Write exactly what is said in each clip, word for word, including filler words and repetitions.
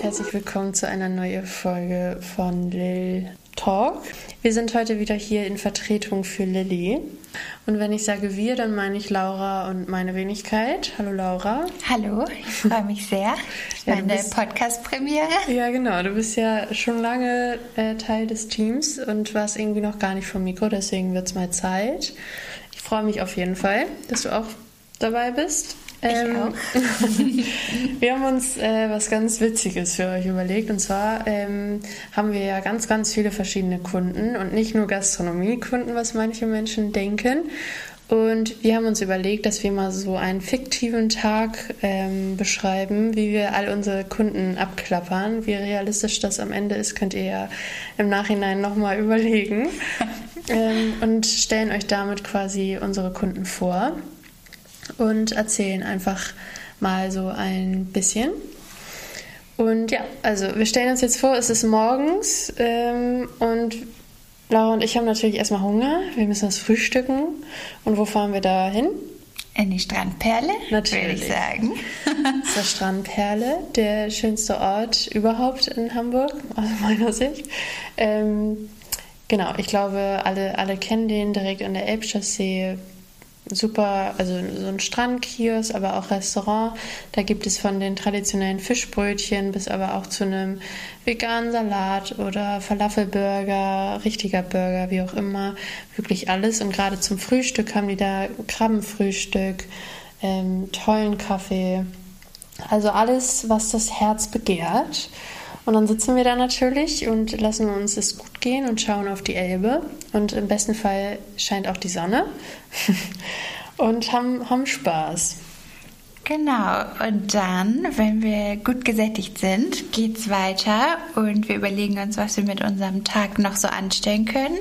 und herzlich willkommen zu einer neuen Folge von Lil Talk. Wir sind heute wieder hier in Vertretung für Lilly. Und wenn ich sage wir, dann meine ich Laura und meine Wenigkeit. Hallo Laura. Hallo, ich freue mich sehr. Ja, meine bist, Podcast-Premiere. Ja, genau. Du bist ja schon lange äh, Teil des Teams und warst irgendwie noch gar nicht vom Mikro, deswegen wird es mal Zeit. Ich freue mich auf jeden Fall, dass du auch dabei bist. Ich ähm, auch. Wir haben uns äh, was ganz Witziges für euch überlegt. Und zwar ähm, haben wir ja ganz, ganz viele verschiedene Kunden und nicht nur Gastronomiekunden, was manche Menschen denken. Und wir haben uns überlegt, dass wir mal so einen fiktiven Tag ähm, beschreiben, wie wir all unsere Kunden abklappern. Wie realistisch das am Ende ist, könnt ihr ja im Nachhinein nochmal überlegen. ähm, und stellen euch damit quasi unsere Kunden vor. Und erzählen einfach mal so ein bisschen. Und ja, also wir stellen uns jetzt vor, es ist morgens ähm, und Laura und ich haben natürlich erstmal Hunger. Wir müssen das frühstücken. Und wo fahren wir da hin? In die Strandperle, natürlich, würde ich sagen. Das ist der Strandperle, der schönste Ort überhaupt in Hamburg, aus meiner Sicht. Ähm, genau, ich glaube, alle, alle kennen den direkt an der Elbchaussee. Super, also so ein Strandkiosk, aber auch Restaurant. Da gibt es von den traditionellen Fischbrötchen bis aber auch zu einem veganen Salat oder Falafelburger, richtiger Burger, wie auch immer. Wirklich alles. Und gerade zum Frühstück haben die da Krabbenfrühstück, ähm, tollen Kaffee. Also alles, was das Herz begehrt. Und dann sitzen wir da natürlich und lassen uns es gut gehen und schauen auf die Elbe. Und im besten Fall scheint auch die Sonne. Und haben, haben Spaß. Genau, und dann, wenn wir gut gesättigt sind, geht's weiter und wir überlegen uns, was wir mit unserem Tag noch so anstellen können.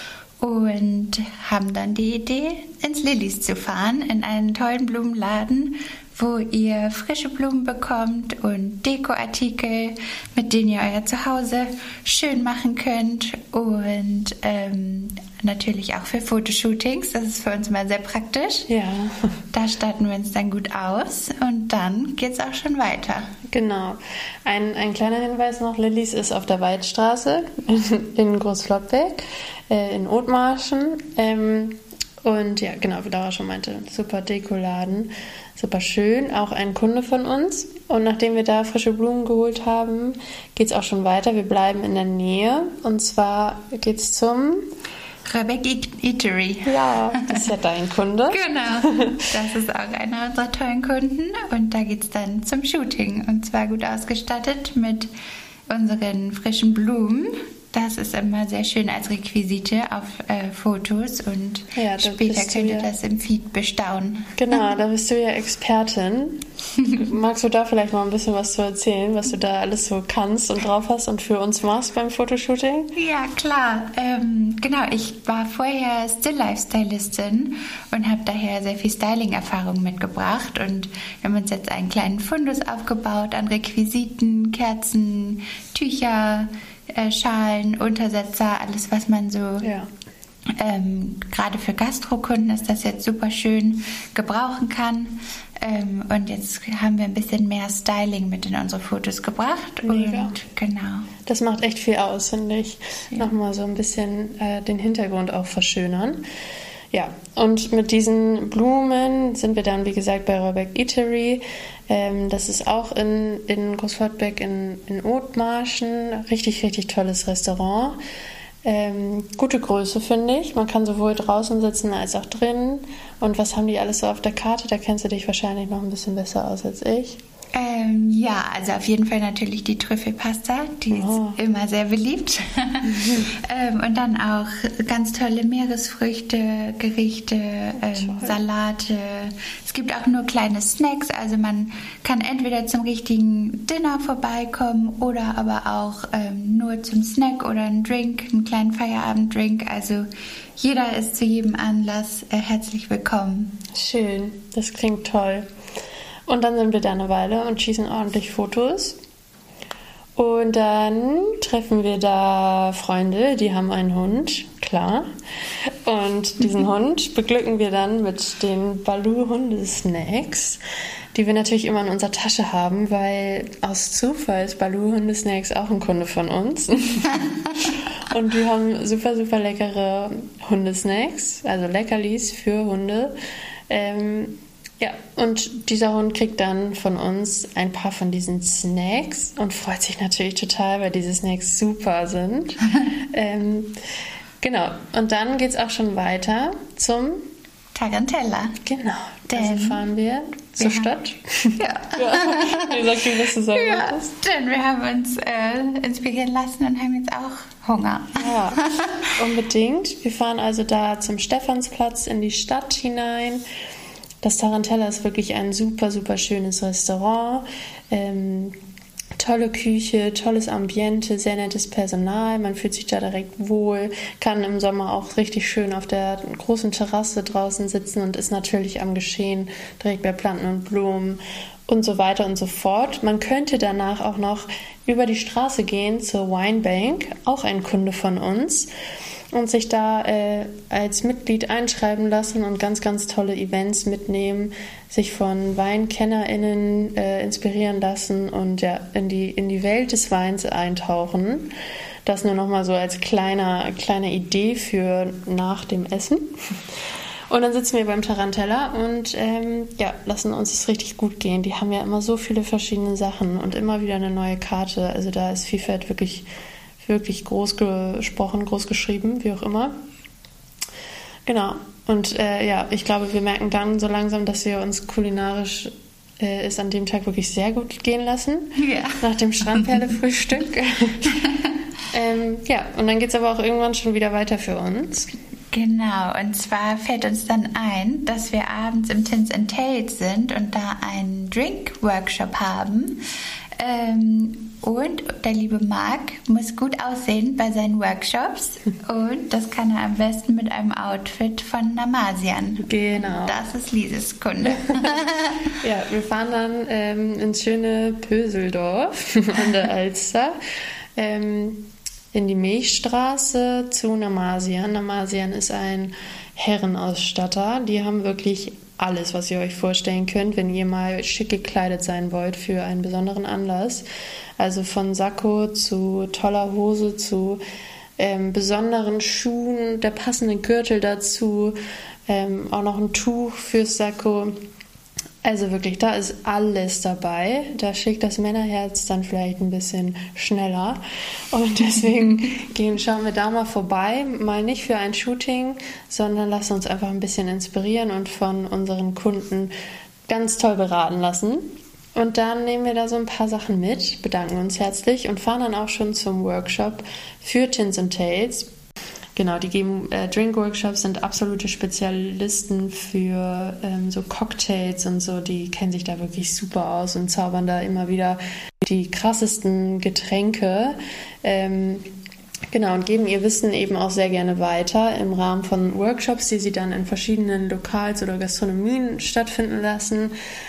Und haben dann die Idee, ins Lillys zu fahren, in einen tollen Blumenladen, wo ihr frische Blumen bekommt und Dekoartikel, mit denen ihr euer Zuhause schön machen könnt und ähm, natürlich auch für Fotoshootings. Das ist für uns mal sehr praktisch. Ja. Da starten wir uns dann gut aus und dann geht es auch schon weiter. Genau. Ein, ein kleiner Hinweis noch, Lillys ist auf der Weidstraße in Großflottbeck, äh, in Othmarschen. Ähm, und ja, genau, wie Laura schon meinte, super Dekoladen. Super schön, auch ein Kunde von uns. Und nachdem wir da frische Blumen geholt haben, geht es auch schon weiter. Wir bleiben in der Nähe. Und zwar geht es zum Röbeck Eatery. Ja, das ist ja dein Kunde. Genau, das ist auch einer unserer tollen Kunden. Und da geht es dann zum Shooting. Und zwar gut ausgestattet mit unseren frischen Blumen. Das ist immer sehr schön als Requisite auf äh, Fotos und ja, später könnt ihr ja das im Feed bestaunen. Genau, da bist du ja Expertin. Magst du da vielleicht mal ein bisschen was zu erzählen, was du da alles so kannst und drauf hast und für uns machst beim Fotoshooting? Ja, klar. Ähm, genau, ich war vorher Still-Life-Stylistin und habe daher sehr viel Styling-Erfahrung mitgebracht und wir haben uns jetzt einen kleinen Fundus aufgebaut an Requisiten, Kerzen, Tücher, Äh, Schalen, Untersetzer, alles, was man so, ja. ähm, gerade für Gastrokunden ist das jetzt super schön gebrauchen kann. Ähm, und jetzt haben wir ein bisschen mehr Styling mit in unsere Fotos gebracht. Mega. Und genau. Das macht echt viel aus, finde ich. Ja. Nochmal so ein bisschen äh, den Hintergrund auch verschönern. Ja, und mit diesen Blumen sind wir dann, wie gesagt, bei Röbeck Eatery. Ähm, das ist auch in, in Großflottbeck in, in Othmarschen. Richtig, richtig tolles Restaurant. Ähm, gute Größe, finde ich. Man kann sowohl draußen sitzen als auch drin. Und was haben die alles so auf der Karte? Da kennst du dich wahrscheinlich noch ein bisschen besser aus als ich. Ähm, ja, also auf jeden Fall natürlich die Trüffelpasta, die oh. ist immer sehr beliebt. Mhm. ähm, und dann auch ganz tolle Meeresfrüchte, Gerichte, ähm, Salate. Es gibt auch nur kleine Snacks, also man kann entweder zum richtigen Dinner vorbeikommen oder aber auch ähm, nur zum Snack oder einen Drink, einen kleinen Feierabenddrink. Also jeder ist zu jedem Anlass äh, herzlich willkommen. Schön, das klingt toll. Und dann sind wir da eine Weile und schießen ordentlich Fotos. Und dann treffen wir da Freunde, die haben einen Hund. klar. Und diesen Hund beglücken wir dann mit den Baloo-Hundesnacks, die wir natürlich immer in unserer Tasche haben, weil aus Zufall ist Baloo-Hundesnacks auch ein Kunde von uns. Und wir haben super, super leckere Hundesnacks, also Leckerlis für Hunde. Ähm, ja, und dieser Hund kriegt dann von uns ein paar von diesen Snacks und freut sich natürlich total, weil diese Snacks super sind. ähm, genau, und dann geht es auch schon weiter zum Tarantella. Genau, denn also fahren wir zur wir Stadt. Haben, ja. ja. Wie sagst du, was du sagen ja, wolltest? denn wir haben uns äh, inspirieren lassen und haben jetzt auch Hunger. Ja, unbedingt. Wir fahren also da zum Stephansplatz in die Stadt hinein. Das Tarantella ist wirklich ein super, super schönes Restaurant. Ähm, tolle Küche, tolles Ambiente, sehr nettes Personal. Man fühlt sich da direkt wohl, kann im Sommer auch richtig schön auf der großen Terrasse draußen sitzen und ist natürlich am Geschehen, direkt bei Planten und Blumen und so weiter und so fort. Man könnte danach auch noch über die Straße gehen zur Winebank, auch ein Kunde von uns, und sich da äh, als Mitglied einschreiben lassen und ganz, ganz tolle Events mitnehmen, sich von WeinkennerInnen äh, inspirieren lassen und ja, in die, in die Welt des Weins eintauchen. Das nur nochmal so als kleiner, kleine Idee für nach dem Essen. Und dann sitzen wir beim Tarantella und ähm, ja, lassen uns es richtig gut gehen. Die haben ja immer so viele verschiedene Sachen und immer wieder eine neue Karte. Also da ist Vielfalt wirklich wirklich groß gesprochen, groß geschrieben, wie auch immer. Genau. Und äh, ja, ich glaube, wir merken dann so langsam, dass wir uns kulinarisch äh, es an dem Tag wirklich sehr gut gehen lassen. Ja. Nach dem Strandperle-Frühstück. ähm, ja, und dann geht es aber auch irgendwann schon wieder weiter für uns. Genau, und zwar fällt uns dann ein, dass wir abends im Tins and Tails sind und da einen Drink-Workshop haben. Ähm, und der liebe Marc muss gut aussehen bei seinen Workshops und das kann er am besten mit einem Outfit von Namasian. Genau. Das ist Lises Kunde. Ja, wir fahren dann ähm, ins schöne Pöseldorf an der Alster. Ähm, in die Milchstraße zu Namasian. Namasian ist ein Herrenausstatter. Die haben wirklich alles, was ihr euch vorstellen könnt, wenn ihr mal schick gekleidet sein wollt für einen besonderen Anlass. Also von Sakko zu toller Hose zu ähm, besonderen Schuhen, der passende Gürtel dazu, ähm, auch noch ein Tuch fürs Sakko. Also wirklich, da ist alles dabei. Da schlägt das Männerherz dann vielleicht ein bisschen schneller. Und deswegen gehen, schauen wir da mal vorbei. Mal nicht für ein Shooting, sondern lassen uns einfach ein bisschen inspirieren und von unseren Kunden ganz toll beraten lassen. Und dann nehmen wir da so ein paar Sachen mit, bedanken uns herzlich und fahren dann auch schon zum Workshop für Tins and Tails. Genau, die geben äh, Drink-Workshops, sind absolute Spezialisten für ähm, so Cocktails und so. Die kennen sich da wirklich super aus und zaubern da immer wieder die krassesten Getränke. Ähm, genau, und geben ihr Wissen eben auch sehr gerne weiter im Rahmen von Workshops, die sie dann in verschiedenen Lokals oder Gastronomien stattfinden lassen.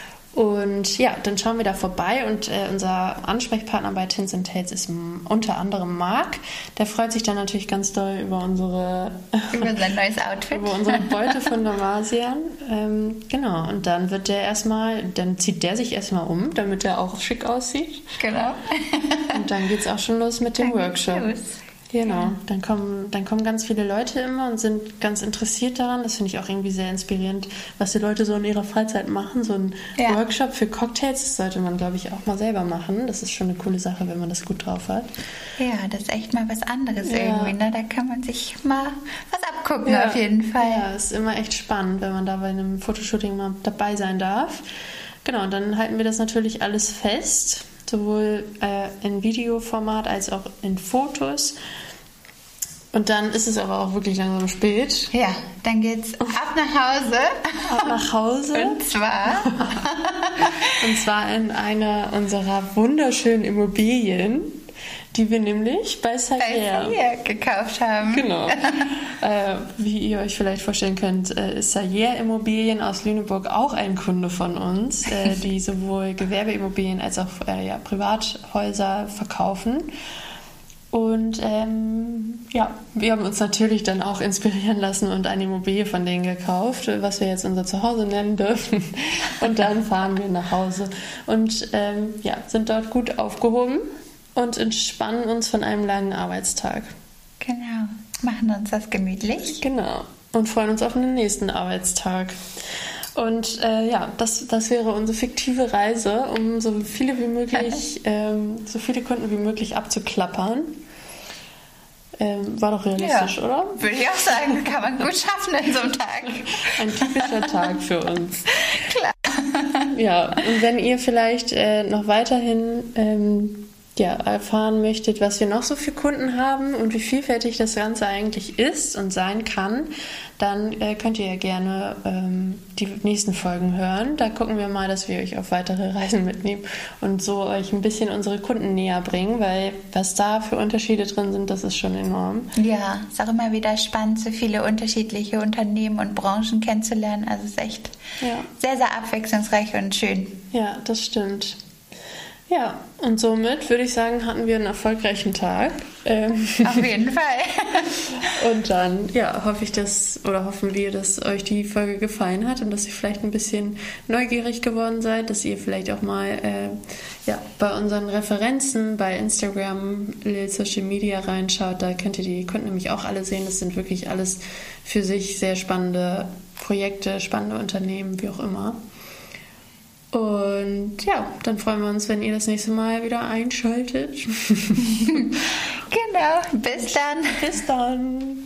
Und ja, dann schauen wir da vorbei und äh, unser Ansprechpartner bei Tins and Tails ist m- unter anderem Marc. Der freut sich dann natürlich ganz doll über unsere über sein neues Outfit. über unsere Beute von Namasian. Ähm, genau, und dann wird der erstmal, dann zieht der sich erstmal um, damit er auch schick aussieht. Genau. Und dann geht's auch schon los mit dem Dann Workshop. geht's los. Genau, Ja. dann kommen, dann kommen ganz viele Leute immer und sind ganz interessiert daran. Das finde ich auch irgendwie sehr inspirierend, was die Leute so in ihrer Freizeit machen. So ein Ja. Workshop für Cocktails, das sollte man, glaube ich, auch mal selber machen. Das ist schon eine coole Sache, wenn man das gut drauf hat. Ja, das ist echt mal was anderes Ja. irgendwie. Ne? Da kann man sich mal was abgucken auf jeden Fall. Ja, ist immer echt spannend, wenn man da bei einem Fotoshooting mal dabei sein darf. Genau, und dann halten wir das natürlich alles fest, sowohl äh, in Videoformat als auch in Fotos. Und dann ist es aber auch wirklich langsam spät. Ja, dann geht's ab nach Hause. Ab nach Hause. Und zwar Und zwar in einer unserer wunderschönen Immobilien, die wir nämlich bei bei Sayer Sayer gekauft haben. Genau. äh, wie ihr euch vielleicht vorstellen könnt, äh, ist Sayer Immobilien aus Lüneburg auch ein Kunde von uns, äh, die sowohl Gewerbeimmobilien als auch äh, ja, Privathäuser verkaufen. Und ähm, ja, wir haben uns natürlich dann auch inspirieren lassen und eine Immobilie von denen gekauft, was wir jetzt unser Zuhause nennen dürfen. Und dann fahren wir nach Hause und ähm, ja, sind dort gut aufgehoben und entspannen uns von einem langen Arbeitstag. Genau, machen uns das gemütlich. Genau, und freuen uns auf den nächsten Arbeitstag. Und äh, ja, das, das wäre unsere fiktive Reise, um so viele wie möglich, ähm, so viele Kunden wie möglich abzuklappern. Ähm, war doch realistisch, ja, oder? Würde ich auch sagen, kann man gut schaffen in so einem Tag. Ein typischer Tag für uns. Klar. Ja, und wenn ihr vielleicht äh, noch weiterhin ähm, ja, erfahren möchtet, was wir noch so für Kunden haben und wie vielfältig das Ganze eigentlich ist und sein kann, dann äh, könnt ihr ja gerne ähm, die nächsten Folgen hören. Da gucken wir mal, dass wir euch auf weitere Reisen mitnehmen und so euch ein bisschen unsere Kunden näher bringen, weil was da für Unterschiede drin sind, das ist schon enorm. Ja, ist auch immer wieder spannend, so viele unterschiedliche Unternehmen und Branchen kennenzulernen. Also es ist echt ja. sehr, sehr abwechslungsreich und schön. Ja, das stimmt. Ja, und somit würde ich sagen, hatten wir einen erfolgreichen Tag. Ähm Auf jeden Fall. Und dann, ja, hoffe ich, dass, oder hoffen wir, dass euch die Folge gefallen hat und dass ihr vielleicht ein bisschen neugierig geworden seid, dass ihr vielleicht auch mal äh, ja, bei unseren Referenzen bei Instagram, Social Media reinschaut. Da könnt ihr die Kunden nämlich auch alle sehen. Das sind wirklich alles für sich sehr spannende Projekte, spannende Unternehmen, wie auch immer. Und ja, dann freuen wir uns, wenn ihr das nächste Mal wieder einschaltet. Genau, bis dann. Bis dann.